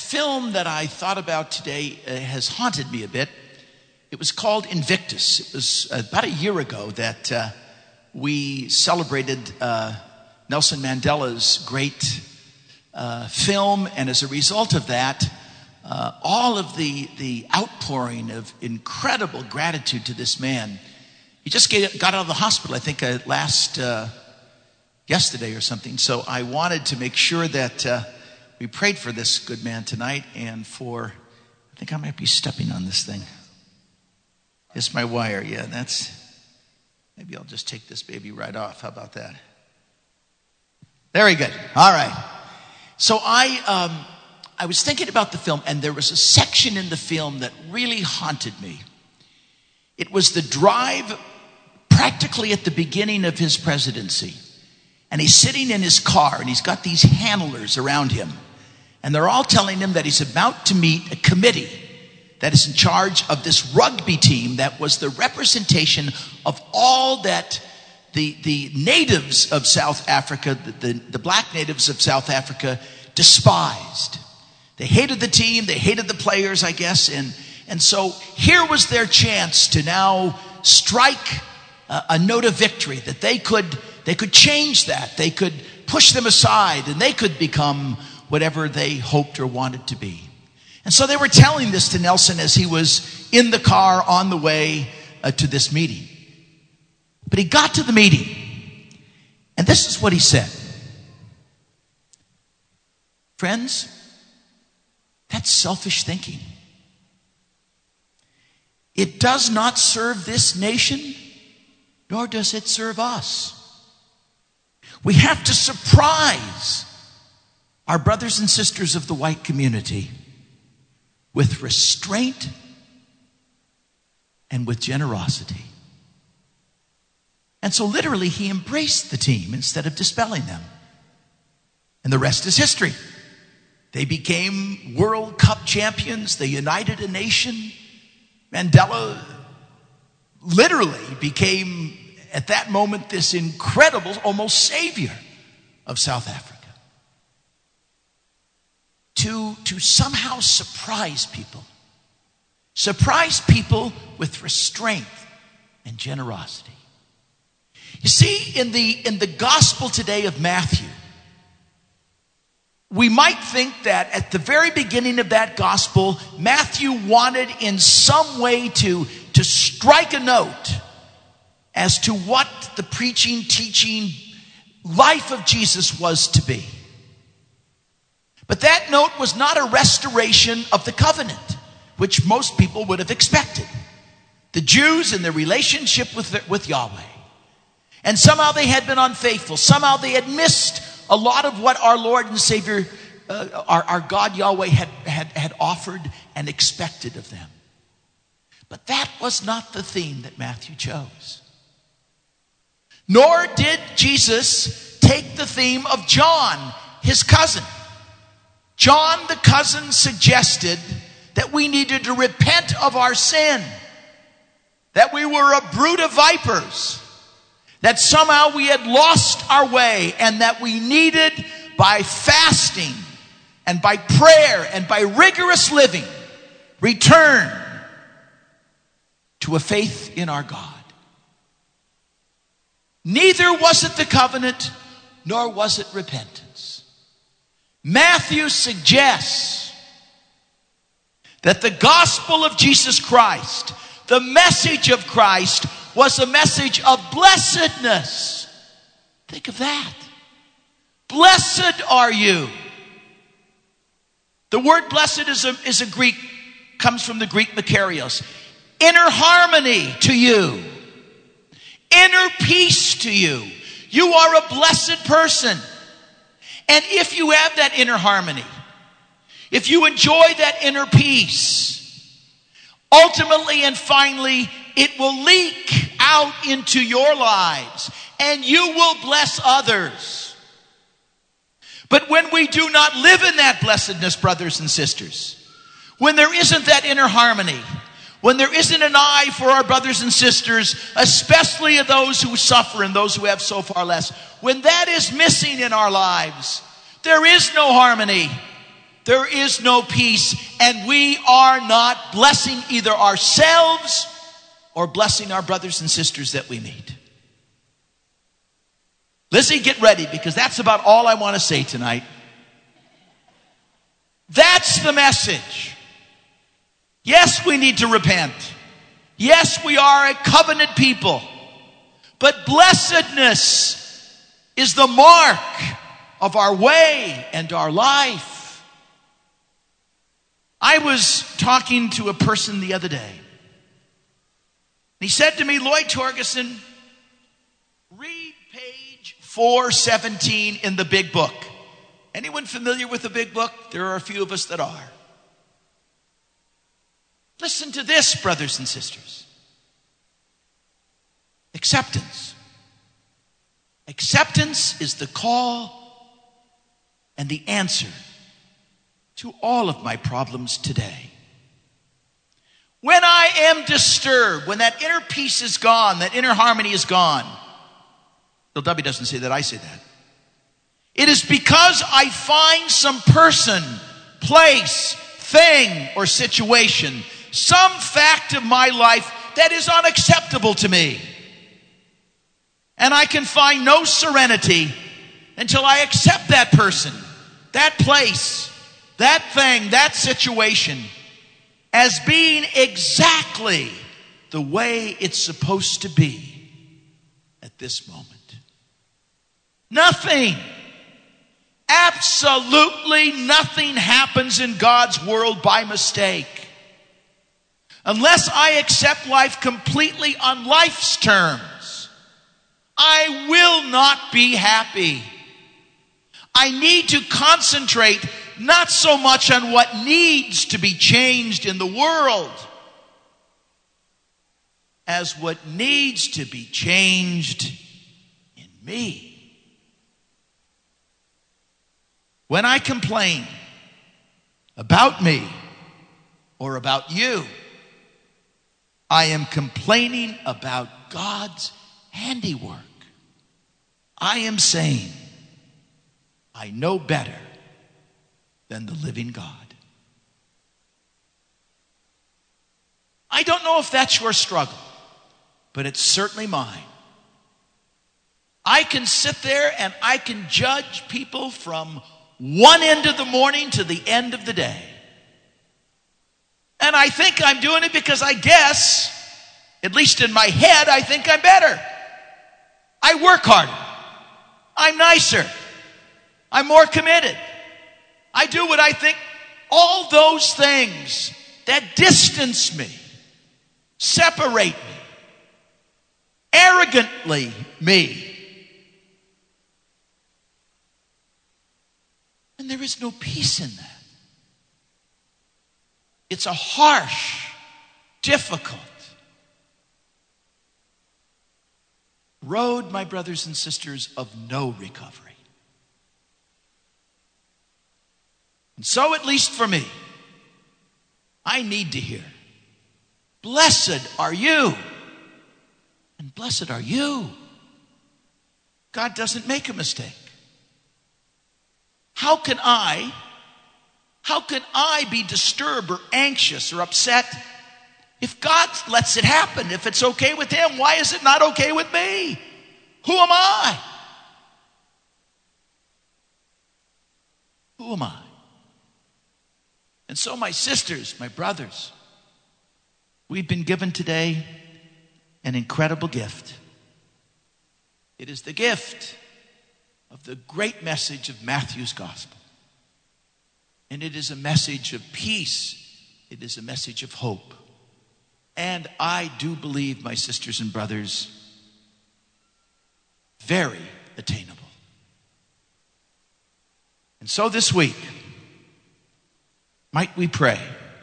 film that I thought about today has haunted me a bit. It was called Invictus. It was about a year ago that we celebrated Nelson Mandela's great film, and as a result of that, all of the outpouring of incredible gratitude to this man. He just got out of the hospital, I think, yesterday or something. So I wanted to make sure that we prayed for this good man tonight, and I think I might be stepping on this thing. It's my wire. Yeah, maybe I'll just take this baby right off. How about that? Very good. All right. So I was thinking about the film, and there was a section in the film that really haunted me. It was the drive practically at the beginning of his presidency. And he's sitting in his car, and he's got these handlers around him. And they're all telling him that he's about to meet a committee that is in charge of this rugby team that was the representation of all that the natives of South Africa, the black natives of South Africa, despised. They hated the team, they hated the players, I guess. And so here was their chance to now strike a note of victory, that they could change that. They could push them aside, and they could become whatever they hoped or wanted to be. And so they were telling this to Nelson as he was in the car on the way to this meeting. But he got to the meeting, and this is what he said. Friends, that's selfish thinking. It does not serve this nation, nor does it serve us. We have to surprise our brothers and sisters of the white community with restraint and with generosity. And so literally he embraced the team instead of dispelling them. And the rest is history. They became World Cup champions. They united a nation. Mandela literally became, at that moment, this incredible, almost savior of South Africa. To somehow surprise people with restraint and generosity. You see, in the gospel today of Matthew, we might think that at the very beginning of that gospel, Matthew wanted in some way to strike a note as to what the preaching, teaching life of Jesus was to be. But that note was not a restoration of the covenant, which most people would have expected. The Jews and their relationship with Yahweh. And somehow they had been unfaithful. Somehow they had missed a lot of what our Lord and Savior, our God Yahweh had offered and expected of them. But that was not the theme that Matthew chose. Nor did Jesus take the theme of John, his cousin. John, the cousin, suggested that we needed to repent of our sin, that we were a brood of vipers, that somehow we had lost our way, and that we needed, by fasting and by prayer and by rigorous living, return to a faith in our God. Neither was it the covenant, nor was it repentance. Matthew suggests that the gospel of Jesus Christ, the message of Christ, was a message of blessedness. Think of that. Blessed are you. The word blessed is a Greek, comes from the Greek makarios. Inner harmony to you. Inner peace to you. You are a blessed person. And if you have that inner harmony, if you enjoy that inner peace, ultimately and finally, it will leak out into your lives and you will bless others. But when we do not live in that blessedness, brothers and sisters, when there isn't that inner harmony, when there isn't an eye for our brothers and sisters, especially those who suffer and those who have so far less, when that is missing in our lives, there is no harmony. there is no peace, and we are not blessing either ourselves or blessing our brothers and sisters that we meet. Lizzie, get ready, because that's about all I want to say tonight. That's the message. Yes, we need to repent. Yes, we are a covenant people. But blessedness is the mark of our way and our life. I was talking to a person the other day. He said to me, Lloyd Torgerson, read page 417 in the big book. Anyone familiar with the big book? There are a few of us that are. Listen to this, brothers and sisters. Acceptance. Acceptance is the call and the answer to all of my problems today. When I am disturbed, when that inner peace is gone, that inner harmony is gone. Bill W. doesn't say that, I say that. It is because I find some person, place, thing, or situation, some fact of my life that is unacceptable to me. And I can find no serenity until I accept that person, that place, that thing, that situation as being exactly the way it's supposed to be at this moment. Nothing, absolutely nothing happens in God's world by mistake. Unless I accept life completely on life's terms, I will not be happy. I need to concentrate not so much on what needs to be changed in the world as what needs to be changed in me. When I complain about me or about you, I am complaining about God's handiwork. I am saying, I know better than the living God. I don't know if that's your struggle, but it's certainly mine. I can sit there and I can judge people from one end of the morning to the end of the day. And I think I'm doing it because I guess, at least in my head, I think I'm better. I work harder. I'm nicer. I'm more committed. I do what I think. All those things that distance me, separate me, arrogantly me. And there is no peace in that. It's a harsh, difficult road, my brothers and sisters, of no recovery. And so, at least for me, I need to hear, blessed are you. And blessed are you. God doesn't make a mistake. How can I be disturbed or anxious or upset if God lets it happen? If it's okay with him, why is it not okay with me? Who am I? Who am I? And so, my sisters, my brothers, we've been given today an incredible gift. It is the gift of the great message of Matthew's gospel. And it is a message of peace. It is a message of hope. And I do believe, my sisters and brothers, very attainable. And so this week, might we pray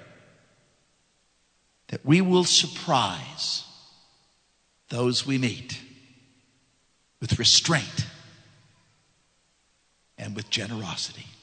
that we will surprise those we meet with restraint and with generosity.